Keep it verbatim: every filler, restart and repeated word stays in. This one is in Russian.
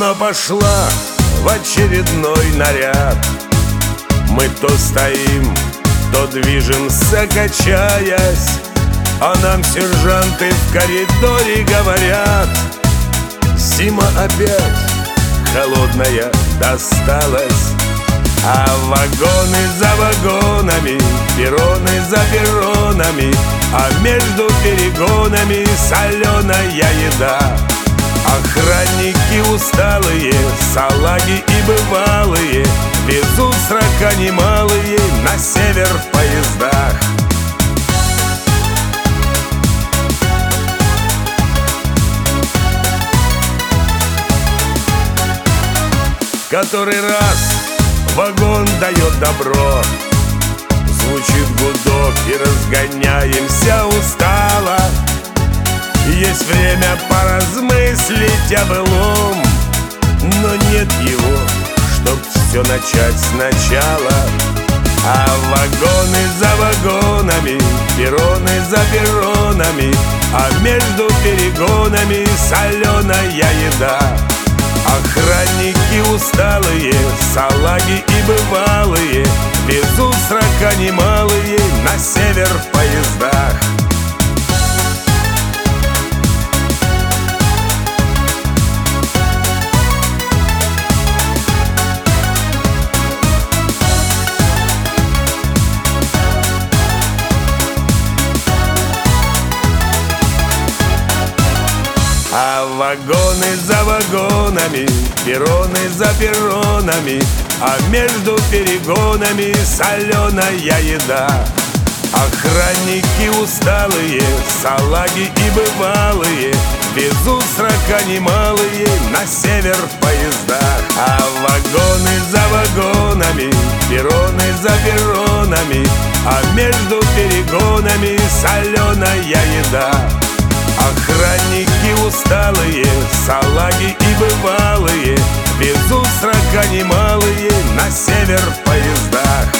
Зима пошла в очередной наряд. Мы то стоим, то движемся, качаясь, а нам сержанты в коридоре говорят: зима опять холодная досталась. А вагоны за вагонами, перроны за перронами, а между перегонами соленая еда. Охранники усталые, салаги и бывалые везут срока немалые на север в поездах. Который раз вагон дает добро, звучит гудок и разгоняемся устало. Есть время поразмыслить о былом, но нет его, чтоб все начать сначала. А вагоны за вагонами, перроны за перронами, а между перегонами соленая еда. Охранники усталые, салаги и бывалые везут срока немалые на север в поездах. А вагоны за вагонами, перроны за перронами, а между перегонами соленая еда. Охранники усталые, салаги и бывалые везут срока немалые на север в поездах. А вагоны за вагонами, перроны за перронами, а между перегонами соленая еда. Охранники усталые, салаги и бывалые везут срока немалые на север в поездах.